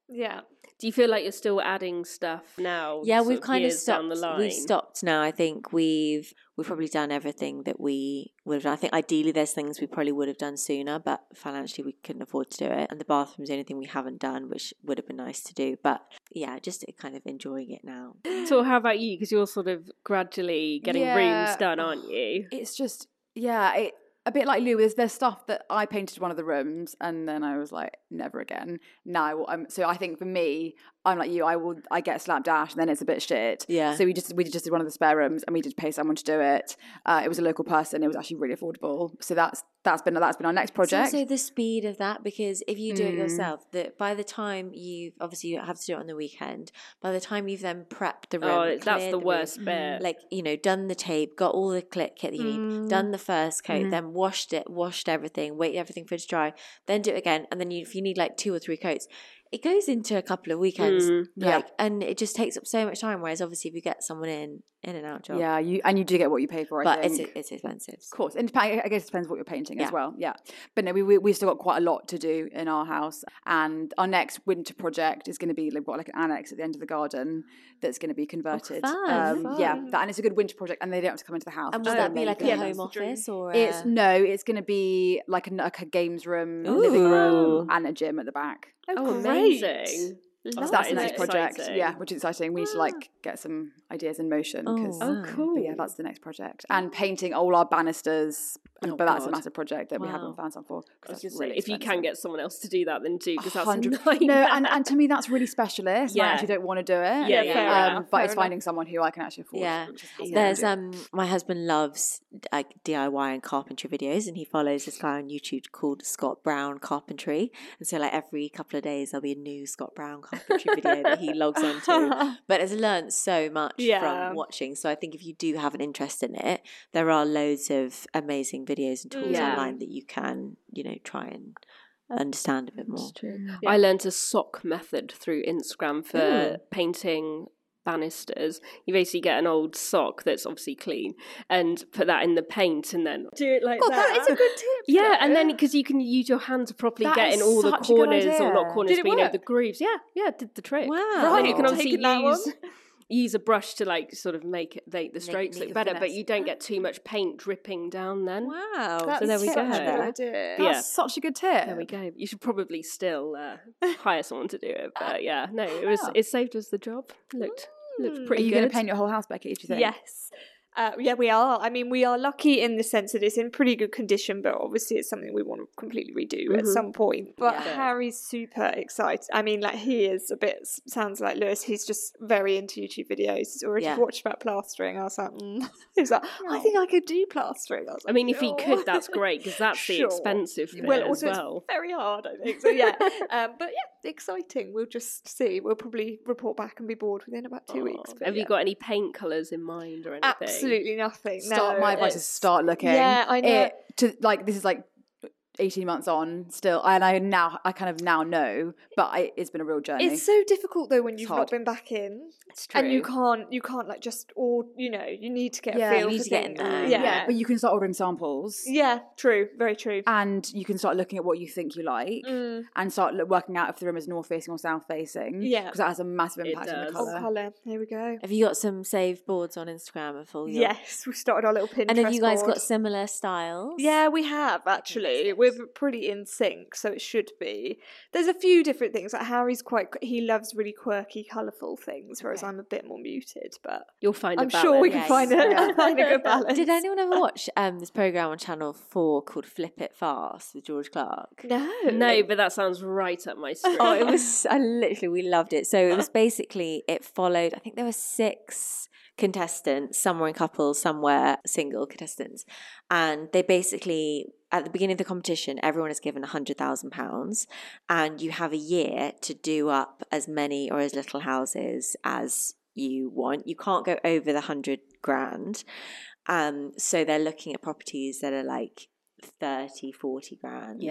Yeah. Do you feel like you're still adding stuff now? Yeah, sort we've kind of years down stopped. the line? We've stopped now. I think we've we've probably done everything that we would have done. I think ideally there's things we probably would have done sooner, but financially we couldn't afford to do it. And the bathroom's the only thing we haven't done, which would have been nice to do. But yeah, just kind of enjoying it now. So how about you? Because you're sort of gradually getting Yeah. rooms done, aren't you? It's just, yeah, it, a bit like Lou, there's, there's stuff that I painted one of the rooms and then I was like, never again. Now, I'm, so I think for me, I'm like you, I will, I get slapdash and then it's a bit shit. Yeah. So we just, we just did one of the spare rooms and we did pay someone to do it. Uh, it was a local person. It was actually really affordable. So that's, that's been, that's been our next project. It's also the speed of that, because if you do it Mm. yourself, that by the time you've, obviously you have to do it on the weekend, by the time you've then prepped the room, Oh, that's cleared the the room, worst bit. like, you know, done the tape, got all the clip kit that you need, done the first coat, Mhm. then washed it, washed everything, waited everything for it to dry, then do it again, and then you, if you need like two or three coats, it goes into a couple of weekends, Mm, yeah. like, and it just takes up so much time. Whereas obviously, if you get someone in, in and out job, Yeah, you and you do get what you pay for, I but think. it's it's expensive. Of course, and dep- I guess it depends what you're painting as Yeah. well. Yeah, but no, we we we've still got quite a lot to do in our house, and our next winter project is going to be like, what, like an annex at the end of the garden that's going to be converted. fun, um, Yeah, fun. that, and it's a good winter project, and they don't have to come into the house. And which will is that be like a amazing. Yeah, home that's the dream. office or? It's a... no, it's going to be like a, like a games room, a living room, and a gym at the back. Oh, great. amazing. So Love that's that. the Is next it project. exciting? Yeah, which is exciting. We need to like get some ideas in motion. Oh, 'cause- Oh, wow. cool. But yeah, that's the next project. And painting all our banisters. And, Oh, but that's a God. massive project that we Wow. haven't found some for. I was 'cause that's gonna say, really if you can expensive. get someone else to do that, then do, because that's a Hundred- nightmare. No, and, and to me that's really specialist. Yeah. And I actually don't want to do it. Yeah, Yeah, fair um, enough, but fair it's enough. finding someone who I can actually afford. Yeah. which is how There's to do it. um my husband loves like D I Y and carpentry videos, and he follows this guy on YouTube called Scott Brown Carpentry, and so like every couple of days there'll be a new Scott Brown carpentry video that he logs onto. But has learned so much Yeah. from watching. So I think if you do have an interest in it, there are loads of amazing videos and tools Yeah. online that you can, you know, try and understand a bit more. I learned a sock method through Instagram for painting banisters. You basically get an old sock that's obviously clean and put that in the paint and then do it like Oh, that. that is a good tip. Yeah, and then though. because you can use your hand to properly That get is in all the such a good corners, or idea. not corners, Did it but you know, work? the grooves. Yeah, yeah, it did the trick. Wow. And then you can Right, obviously taking that use one. use a brush to like sort of make it, make the strokes make look a better, but finesse. you don't get too much paint dripping down then. Wow. That's So there we such go. a good idea. That's yeah. such a good tip. There we go. You should probably still uh, hire someone to do it, but yeah, no, it was Yeah. it saved us the job. Looked looked Mm. Are pretty you good. going to paint your whole house, Becky? Do you think? Yes. Uh, yeah, we are. I mean, we are lucky in the sense that it's in pretty good condition, but obviously it's something we want to completely redo at Mhm. some point. But Yeah. Harry's super excited. I mean, like, he is a bit, sounds like Lewis, he's just very into YouTube videos. He's already Yeah. watched about plastering. I was like, mm. he was like, I think I could do plastering. I was I like, mean, if he "Sure." could, that's great because that's the Sure. expensive bit Well, as also well. it's very hard, I think. So yeah, um, but yeah, exciting. We'll just see. We'll probably report back and be bored within about two Oh, weeks. but Have yeah. you got any paint colours in mind or anything? Absolutely nothing. Start. no, my advice is it's- start looking. Yeah, I know. It, to like this is like eighteen months on still, and I now I kind of now know, but I, it's been a real journey. It's so difficult though when you've hard. not been back in, It's true. and you can't you can't like just or you know you need to get Yeah, a feel you need for to get in things. there. Yeah, yeah, but you can start ordering samples. yeah, true, very true. And you can start looking at what you think you like, Mm. and start lo- working out if the room is north facing or south facing. Yeah. because that has a massive It impact on the does. Oh, colour. colour. Here we go. Have you got some saved boards on Instagram of all your... Yes, we started our little Pinterest. And have you guys board. got similar styles? Yeah, we have actually. We're pretty in sync, so it should be. There's a few different things. Like Harry's quite, he loves really quirky, colourful things, whereas I'm a bit more muted. But You'll find. I'm a sure we balance. can Yes. find a Yeah. find a good balance. Did anyone ever watch um, this programme on Channel four called Flip It Fast with George Clark? No, No, but that sounds right up my street. Oh, it was, I literally, we loved it. So it was basically, it followed, I think there were six contestants, some were in couples, some were single contestants. And they basically, at the beginning of the competition, everyone is given one hundred thousand pounds and you have a year to do up as many or as little houses as you want. You can't go over the one hundred grand. Um, so they're looking at properties that are like thirty, forty grand. Yeah.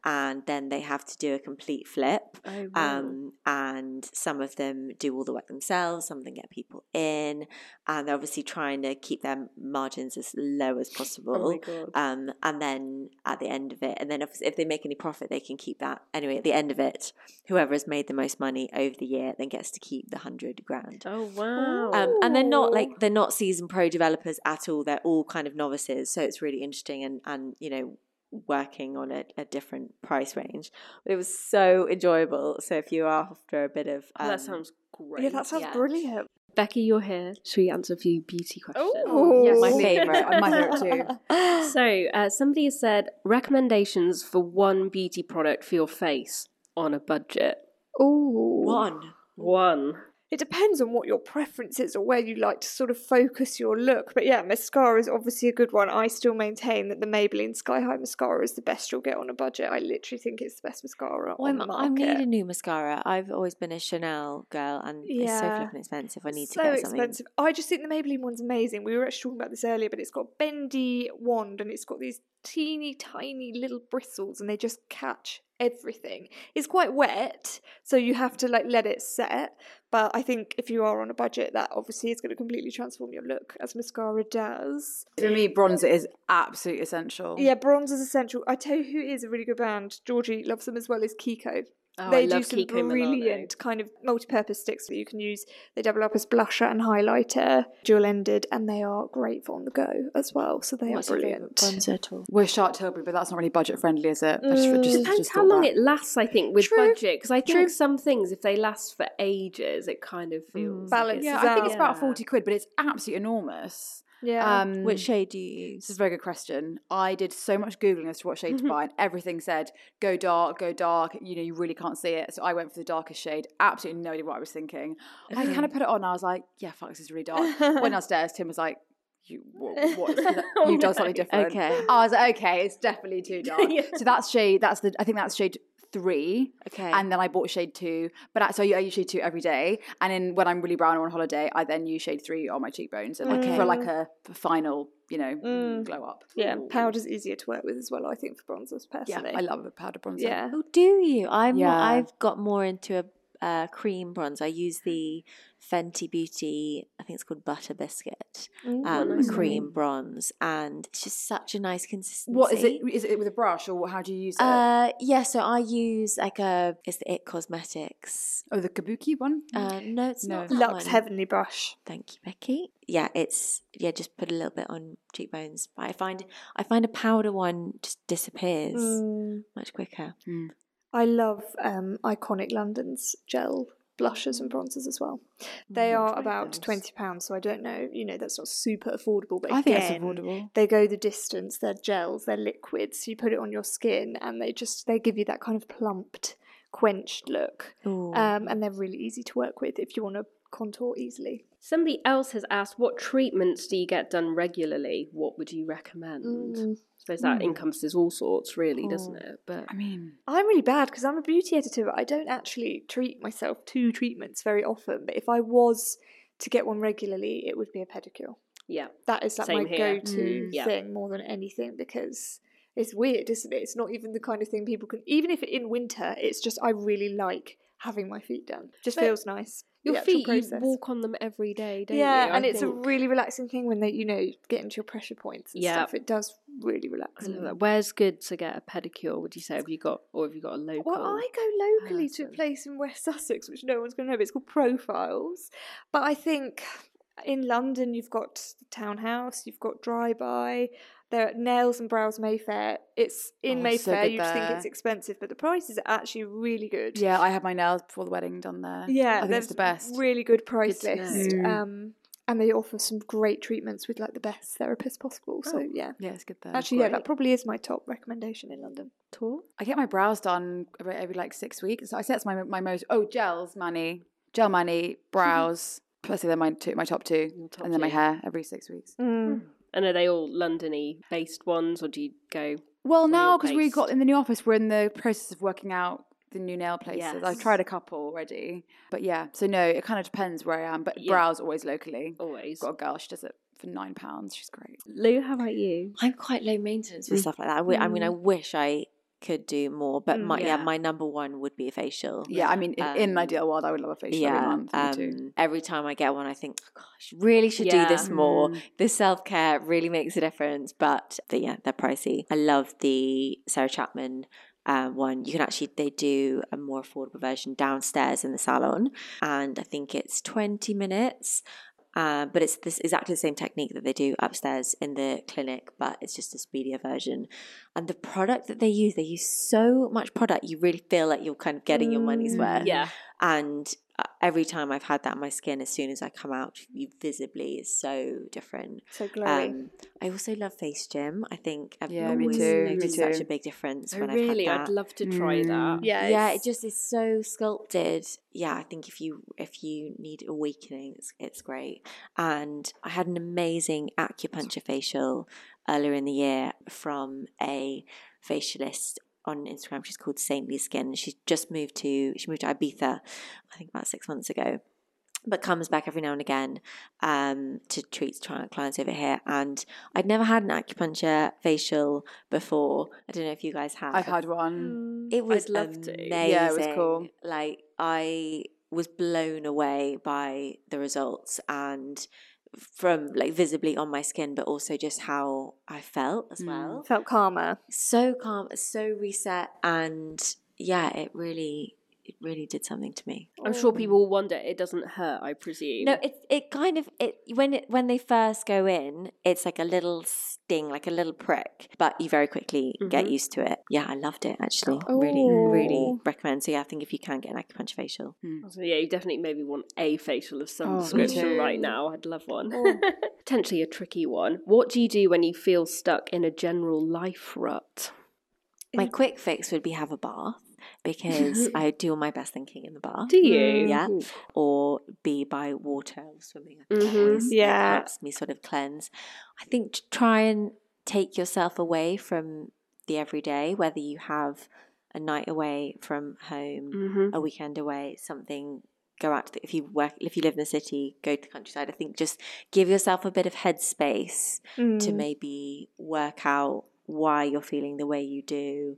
and then they have to do a complete flip. Oh, wow. Um, and some of them do all the work themselves, some of them get people in, and they're obviously trying to keep their margins as low as possible. Oh my God. Um, and then at the end of it, and then if, if they make any profit, they can keep that. Anyway, at the end of it, whoever has made the most money over the year then gets to keep the hundred grand. Oh, wow. Um, and they're not like they're not seasoned pro developers at all. They're all kind of novices, so it's really interesting and and you know working on a, a different price range. But it was so enjoyable. So if you are after a bit of um, Oh, that sounds great. Yeah, that sounds Yeah. brilliant. Becky, you're here. Should we answer a few beauty questions? Oh, Yes, my please. favourite. My favourite too. So, uh, somebody has said recommendations for one beauty product for your face on a budget. Ooh. one. One. It depends on what your preference is or where you like to sort of focus your look. But yeah, mascara is obviously a good one. I still maintain that the Maybelline Sky High mascara is the best you'll get on a budget. I literally think it's the best mascara Well, on I'm, the I market. need a new mascara. I've always been a Chanel girl, and it's so Yeah. flippin' expensive. I need so to get something. expensive. I just think the Maybelline one's amazing. We were actually talking about this earlier, but it's got a bendy wand and it's got these teeny tiny little bristles and they just catch everything. It's quite wet, so you have to like let it set. But I think if you are on a budget, that obviously is going to completely transform your look, as mascara does. For me, bronzer is absolutely essential. Yeah, bronze is essential. I tell you who is a really good brand. Georgie loves them as well. Is Kiko. Oh, they I do love some Kiko Milano. brilliant kind of multi-purpose sticks that you can use. They double up as blusher and highlighter, dual-ended, and they are great for on the go as well. So they What's are your favourite brilliant. bronzer at all? We're Charlotte Tilbury, but that's not really budget friendly, is it? I just, Mm. just, Depends just how thought long that. it lasts, I think, with True. budget. Because I think True. some things, if they last for ages, it kind of feels... Balance Yeah, is I think it's out. about forty quid, but it's absolutely enormous. Yeah. Um, Which shade do you This is use? a very good question. I did so much Googling as to what shade to buy, and everything said, go dark, go dark, you know, you really can't see it. So I went for the darkest shade. Absolutely no idea what I was thinking. I kind of put it on, and I was like, yeah, fuck, this is really dark. Went downstairs, Tim was like, you, what, what, you've done something different. Okay. I was like, okay, it's definitely too dark. So that's shade, that's the, I think that's shade three. Okay. And then I bought shade two. But I, so I use shade two every day. And then when I'm really brown or on holiday, I then use shade three on my cheekbones and like Okay. for like a final, you know, Mm. glow up. Yeah, powder's easier to work with as well, I think, for bronzers, Yeah, personally. I love a powder bronzer. Yeah. Oh, do you? I'm. Yeah. I've got more into a uh, cream bronzer. I use the Fenty Beauty. I think it's called Butter Biscuit. Ooh, Um, nice. cream bronze, and it's just such a nice consistency. What is it? Is it with a brush or how do you use it? Uh, yeah. So I use like a. It's the It Cosmetics. oh, the Kabuki one? Uh, no, it's No. not that Luxe one. Heavenly Brush. Thank you, Becky. Yeah, it's yeah. Just put a little bit on cheekbones, but I find I find a powder one just disappears Mm. much quicker. I love um, Iconic London's gel blushes and bronzers as well. They are about twenty pounds, so I don't know, you know, that's not super affordable, but I think it's again, affordable. they go the distance. They're gels, they're liquids, you put it on your skin and they just, they give you that kind of plumped, quenched look. Ooh. Um, and they're really easy to work with if you want to contour easily. Somebody else has asked, what treatments do you get done regularly? What would you recommend? Mm. I suppose that encompasses all sorts, really, doesn't it? But I mean, I'm really bad because I'm a beauty editor, but I don't actually treat myself to treatments very often. But if I was to get one regularly, it would be a pedicure. yeah. That is like Same my here. go-to Mm. Yeah. thing more than anything because it's weird, isn't it? It's not even the kind of thing people can, even if in winter, it's just I really like having my feet done. Just But feels nice. Your the actual feet, you process. walk on them every day, don't yeah, you? and I it's a think. really relaxing thing when they, you know, get into your pressure points and Yeah. stuff. It does really relax. I love me. that. Where's good to get a pedicure? Would you say? Have you got, or have you got a local? Well, I go locally to a person? place in West Sussex, which no one's going to know, but it's called Profiles. But I think in London, you've got the Townhouse, you've got Dry By, there are Nails and Brows Mayfair. It's in Oh, so Mayfair, good you just think there. it's expensive, but the prices are actually really good. yeah, I had my nails before the wedding done there. Yeah, I think there's it's the best. really good price Good to know. list. Mm. Um, and they offer some great treatments with like the best therapists possible. So Oh. yeah. Yeah, it's good there. Actually, yeah, great. that probably is my top recommendation in London. tour. I get my brows done every, every like six weeks. So I say that's my my most. Oh, gels, mani, gel mani, brows. Plus, they're my two, my top two, Your top and then my two. hair every six weeks. Mm. And are they all London-y based ones, or do you go? Well, Where now you're because we based. got in the new office, we're in the process of working out the new nail places. Yes. I've tried a couple already, but yeah. So no, it kind of depends where I am. But Yeah. brows always locally. Always. Got a girl, she does it for nine pounds. She's great. Lou, how about you? I'm quite low maintenance with stuff like that. I, w- I mean, I wish I could do more, but Mm, my yeah. yeah. my number one would be a facial. Yeah, I mean, in, in an Um, ideal world, I would love a facial Yeah, every month. me too. um, every time I get one, I think, oh, gosh, really should do Yeah. this more. Mm. This self care really makes a difference, but the, yeah, they're pricey. I love the Sarah Chapman um, one. You can actually they do a more affordable version downstairs in the salon, and I think it's twenty minutes. Uh, but it's this exactly the same technique that they do upstairs in the clinic, but it's just a speedier version. And the product that they use, they use so much product, you really feel like you're kind of getting your money's worth. Yeah. And uh, every time I've had that on my skin, as soon as I come out, you visibly is so different. So glowy. Um, I also love Face Gym. I think I've Yeah, me always too, me noticed such too. a big difference Oh, when really? I've had I'd that. love to try that. yeah, Yeah, it it's- just is so sculpted. Yeah, I think if you if you need awakening, it's, it's great. And I had an amazing acupuncture facial earlier in the year from a facialist on Instagram. She's called Saintly Skin. She's just moved to she moved to Ibiza, I think about six months ago, but comes back every now and again um, to treat clients over here. And I'd never had an acupuncture facial before. I don't know if you guys have. I've had one. It was I'd love to. amazing. Yeah, it was cool. Like I was blown away by the results, and from like visibly on my skin, but also just how I felt as well. felt calmer. So calm, so reset, and yeah, it really, it really did something to me. I'm sure people wonder it doesn't hurt, I presume. No, it it kind of it when it when they first go in, it's like a little sting, like a little prick, but you very quickly get Mhm. used to it. Yeah, I loved it actually. Oh. Really, really recommend. So yeah, I think if you can get an acupuncture facial. So yeah, you definitely maybe want a facial of some Oh, me description too. right now. I'd love one. Potentially a tricky one. What do you do when you feel stuck in a general life rut? My quick fix would be have a bath, because I do all my best thinking in the bath. Do you? Yeah. Ooh. Or be by water or swimming. I think Mhm. always Yeah. helps me sort of cleanse. I think to try and take yourself away from the everyday, whether you have a night away from home, Mhm. a weekend away, something. Go out to the, if you work if you live in the city, go to the countryside. I think just give yourself a bit of headspace to Mm. maybe work out why you're feeling the way you do,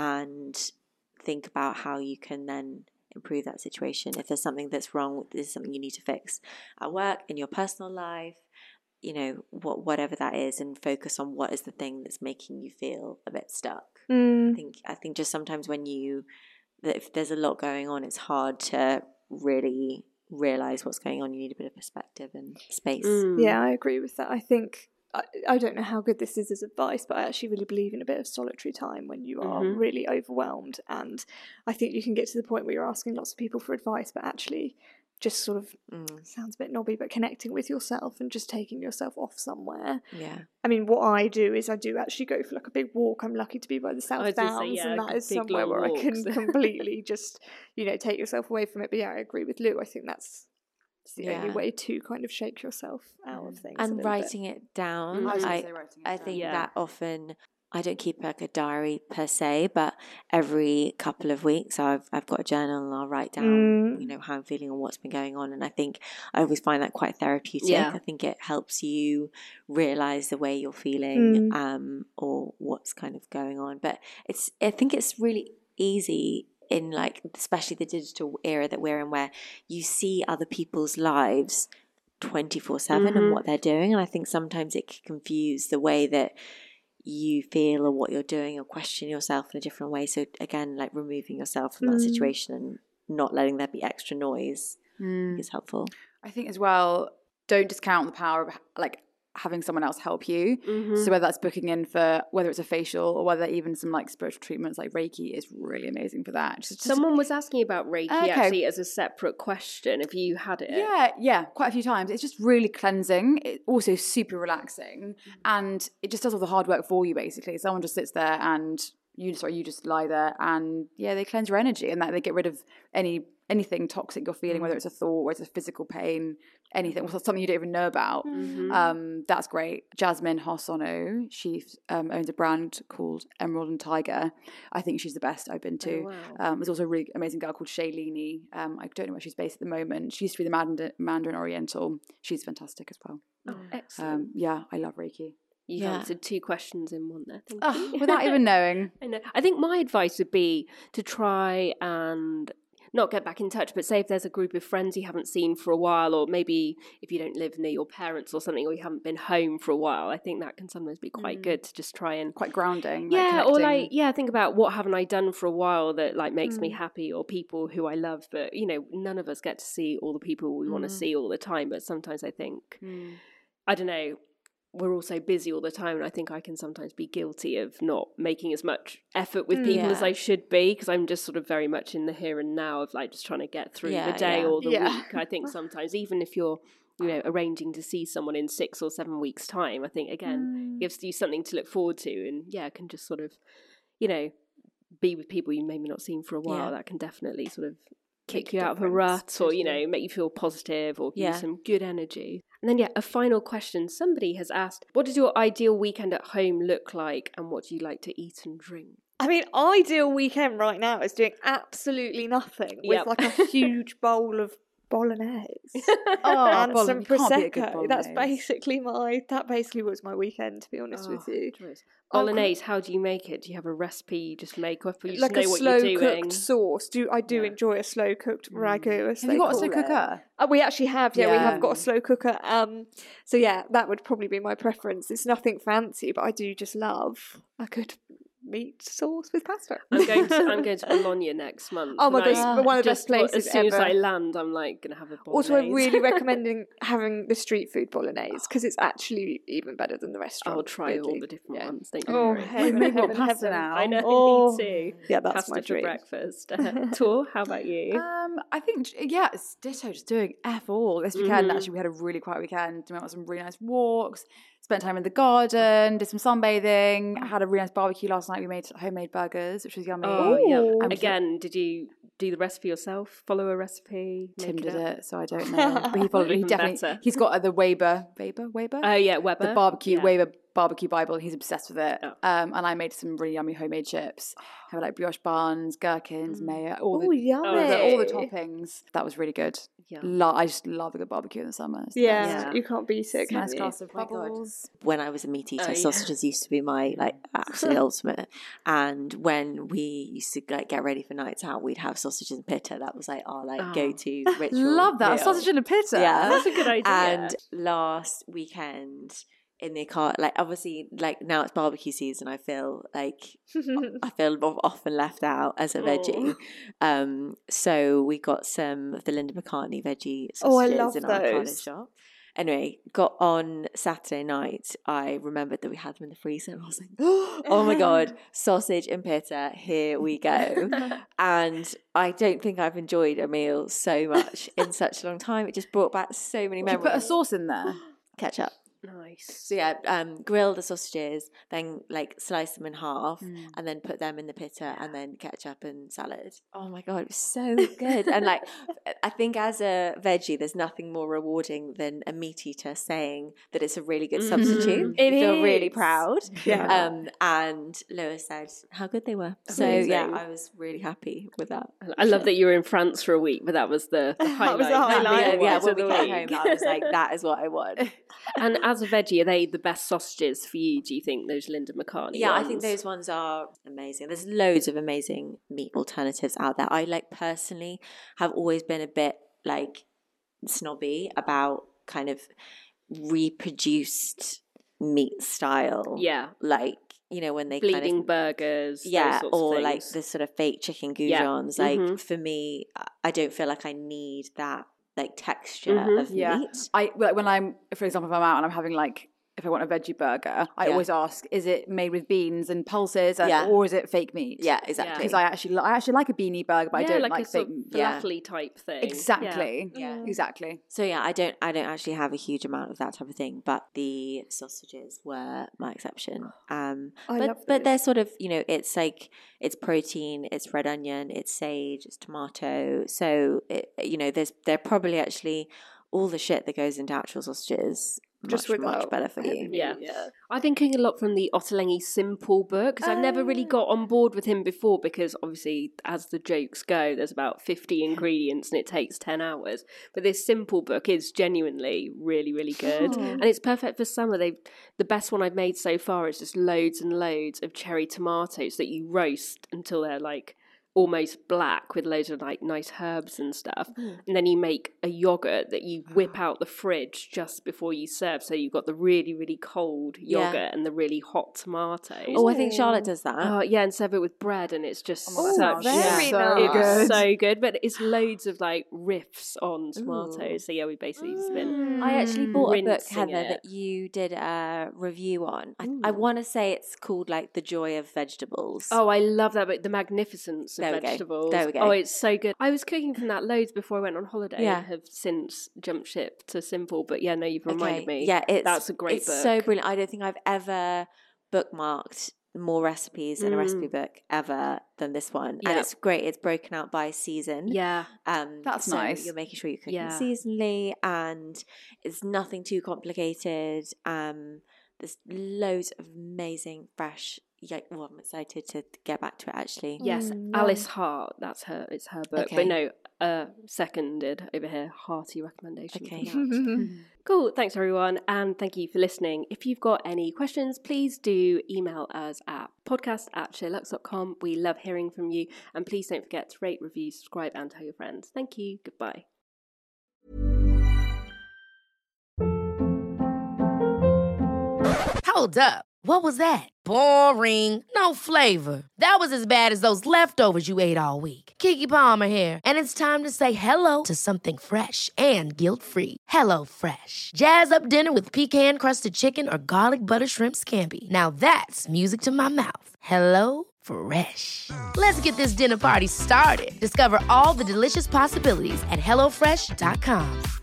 and think about how you can then improve that situation. If there's something that's wrong, there's something you need to fix at work, in your personal life, you know, what whatever that is, and focus on what is the thing that's making you feel a bit stuck. I Mm. think I think just sometimes when you that if there's a lot going on, it's hard to really realize what's going on. You need a bit of perspective and space. Mm. Yeah, I agree with that. I think I, I don't know how good this is as advice, but I actually really believe in a bit of solitary time when you are Mhm. really overwhelmed. And I think you can get to the point where you're asking lots of people for advice, but actually just sort of Mm, sounds a bit knobby, but connecting with yourself and just taking yourself off somewhere. yeah. I mean, what I do is I do actually go for like a big walk. I'm lucky to be by the South was gonna Downs, say, yeah, and that is big, somewhere long where I can walks. completely just, you know, take yourself away from it. But yeah, I agree with Lou. I think that's it's the only Yeah. way to kind of shake yourself out of things. a And little bit. writing it down. Mm. I was I, going to say writing it I down. think Yeah. that often I don't keep like a diary per se, but every couple of weeks I've I've got a journal and I'll write down, Mm. you know, how I'm feeling and what's been going on. And I think I always find that quite therapeutic. Yeah. I think it helps you realize the way you're feeling Mm. um or what's kind of going on. But it's I think it's really easy in like especially the digital era that we're in, where you see other people's lives twenty-four seven Mhm. and what they're doing, and I think sometimes it can confuse the way that you feel or what you're doing, or question yourself in a different way. So again, like removing yourself from that Mm. situation and not letting there be extra noise Mm. is helpful. I think as well, don't discount the power of like having someone else help you. Mhm. So whether that's booking in for whether it's a facial or whether even some like spiritual treatments like Reiki is really amazing for that. Just, just- Someone was asking about Reiki Okay. actually as a separate question. If you had it, yeah, yeah, quite a few times. It's just really cleansing. It also super relaxing, and it just does all the hard work for you. Basically, someone just sits there and you sorry you just lie there, and yeah, they cleanse your energy, and that they get rid of any anything toxic you're feeling, whether it's a thought, whether it's a physical pain, anything, or something you don't even know about. Mhm. Um, that's great. Jasmine Hosono, she um, owns a brand called Emerald and Tiger. I think she's the best I've been to. Oh, wow. Um, there's also a really amazing girl called Shailene. Um, I don't know where she's based at the moment. She used to be the Mandarin, Mandarin Oriental. She's fantastic as well. Oh, excellent. Um, yeah, I love Reiki. You've Yeah. answered two questions in one there. Thank Oh, you. without even knowing. I know. I think my advice would be to try and not get back in touch, but say if there's a group of friends you haven't seen for a while, or maybe if you don't live near your parents or something, or you haven't been home for a while, I think that can sometimes be quite mm. good to just try and quite grounding. Yeah, like or like yeah, think about what haven't I done for a while that like makes mm. me happy, or people who I love. But you know, none of us get to see all the people we mm. want to see all the time. But sometimes I think mm. I don't know. We're all so busy all the time, and I think I can sometimes be guilty of not making as much effort with people yeah. as I should be, because I'm just sort of very much in the here and now of like just trying to get through yeah, the day yeah. or the yeah. week. I think sometimes, even if you're, you know, arranging to see someone in six or seven weeks' time, I think again mm. gives you something to look forward to, and yeah, can just sort of, you know, be with people you maybe not seen for a while. Yeah. That can definitely sort of kick Make you out of a rut, or you know, make you feel positive, or give yeah. you some good energy. And then, yeah, a final question. Somebody has asked, what does your ideal weekend at home look like, and what do you like to eat and drink? I mean, ideal weekend right now is doing absolutely nothing with yep. like a huge bowl of bolognese oh, and bol- some prosecco. That's basically my. That basically was my weekend, to be honest oh, with you. Choice. Bolognese. How do you make it? Do you have a recipe you just make up, or you like just know a what slow you're doing? cooked sauce? Do I do yeah. enjoy a slow cooked ragu? As have you got a slow it. cooker? Uh, we actually have. Yeah, yeah, we have got a slow cooker. Um, so yeah, that would probably be my preference. It's nothing fancy, but I do just love a good meat sauce with pasta. I'm going to I'm going to Bologna next month. Oh my god, I, one of the best places As soon ever. as I land, I'm like going to have a bolognese. Also, I'm really recommending having the street food bolognese, because it's actually even better than the restaurant. I'll try weirdly. all the different yeah. ones. Thank you. Oh, heaven, heaven, heaven, heaven, pasta now. I know. Oh, me too. Yeah, that's pasta my dream. for breakfast. Tor, how about you? Um, I think yeah, it's ditto. Just doing f all this weekend. Mm-hmm. Actually, we had a really quiet weekend. We went on some really nice walks. Spent time in the garden, did some sunbathing, had a really nice barbecue last night. We made homemade burgers, which was yummy. Oh, yeah. Again, did you do the recipe yourself? Follow a recipe? Tim did it, so I don't know. But he followed it. He definitely. Better. He's got uh, the Weber, Weber, Weber. Oh yeah, Weber. The barbecue yeah. Weber barbecue Bible. He's obsessed with it. Oh. Um, and I made some really yummy homemade chips. I had like brioche buns, gherkins, mm. mayo, all Ooh, the yummy. all the, all the toppings. That was really good. Yeah. Lo- I just love a good barbecue in the summer. Yeah, yeah, you can't beat it. Nice you? glass of bubbles. When I was a meat eater, oh, yeah. sausages used to be my like absolute ultimate. And when we used to like get ready for nights out, we'd have sausages and pitta. That was like our like oh. go-to ritual. Love that meal. Sausage and a pitta. Yeah, that's a good idea. And last weekend in the car, like obviously, like now it's barbecue season. I feel like I feel often left out as a veggie. Um, so we got some of the Linda McCartney veggie sausages oh, I love in those. our Ocado shop. Anyway, got on Saturday night, I remembered that we had them in the freezer, and I was like, oh my god, sausage and pitta, here we go. And I don't think I've enjoyed a meal so much in such a long time. It just brought back so many memories. You put a sauce in there? Ketchup. Nice. So yeah, um, grill the sausages, then like slice them in half, Mm. and then put them in the pitta, and then ketchup and salad. Oh my god, it was so good! And like, I think as a veggie, there's nothing more rewarding than a meat eater saying that it's a really good Mhm. substitute. It you feel is. really proud. Yeah. Um, and Lois said how good they were. So Amazing. yeah, I was really happy with that. I love that you were in France for a week, but that was the, the That highlight. was the highlight. Yeah, yeah, of when the we came week. home, I was like, that is what I want. And as a veggie, are they the best sausages for you, do you think, those Linda McCartney Yeah, ones? I think those ones are amazing. There's loads of amazing meat alternatives out there. I like personally have always been a bit like snobby about kind of reproduced meat style. Yeah. Like, you know, when they Bleeding kind of burgers, yeah, those sorts or of like things. the sort of fake chicken Yeah. goujons. Like Mhm. for me, I don't feel like I need that like texture Mhm. of Yeah. meat. I like when I'm, for example, if I'm out and I'm having like, if I want a veggie burger, I Yeah. always ask, is it made with beans and pulses, and, Yeah. or is it fake meat? Yeah, exactly. Because I actually, li- I actually like a beanie burger, but yeah, I don't like, like a sort fake. of yeah. falafel type thing. Exactly. Yeah. Exactly. So yeah, I don't I don't actually have a huge amount of that type of thing, but the sausages were my exception. Um I but love but those. they're sort of, you know, it's like it's protein, it's red onion, it's sage, it's tomato. So it, you know, there's they're probably actually all the shit that goes into actual sausages just much, with much that better for heavy you. meat, Yeah. yeah. I've been cooking a lot from the Ottolenghi Simple book because I've never really got on board with him before because obviously, as the jokes go, there's about fifty ingredients and it takes ten hours. But this Simple book is genuinely really, really good. Oh. And it's perfect for summer. They The best one I've made so far is just loads and loads of cherry tomatoes that you roast until they're like almost black with loads of like nice herbs and stuff. Mm. And then you make a yogurt that you whip out the fridge just before you serve. So you've got the really, really cold yogurt yeah. and the really hot tomatoes. Oh, I think Charlotte does that. Oh, yeah, and serve it with bread and it's just oh, such very so nice. good. So good. But it's loads of like riffs on tomatoes. Ooh. So yeah, we basically just been I actually bought a book, Heather, it. that you did a review on. I, I want to say it's called like The Joy of Vegetables. Oh, I love that book. The Magnificence of there Vegetables. There we go. Oh, it's so good. I was cooking from that loads before I went on holiday yeah. and have since jumped ship to Simple. But yeah, no, you've reminded okay. me. Yeah, it's, that's a great it's book. It's so brilliant. I don't think I've ever bookmarked more recipes in mm. a recipe book ever than this one. Yeah. And it's great. It's broken out by season. Yeah. Um, that's so nice. You're making sure you're cooking yeah. seasonally and it's nothing too complicated. Um, there's loads of amazing fresh. Yeah, well, I'm excited to get back to it actually. Yes, mm, Alice Hart. That's her. It's her book. Okay. But no, uh, seconded over here. Hearty recommendation. Okay. Cool. Thanks everyone, and thank you for listening. If you've got any questions, please do email us at podcast at sherlock dot com. We love hearing from you, and please don't forget to rate, review, subscribe, and tell your friends. Thank you. Goodbye. Hold up. What was that? Boring. No flavor. That was as bad as those leftovers you ate all week. Keke Palmer here. And it's time to say hello to something fresh and guilt-free. Hello Fresh. Jazz up dinner with pecan-crusted chicken or garlic butter shrimp scampi. Now that's music to my mouth. Hello Fresh. Let's get this dinner party started. Discover all the delicious possibilities at hello fresh dot com.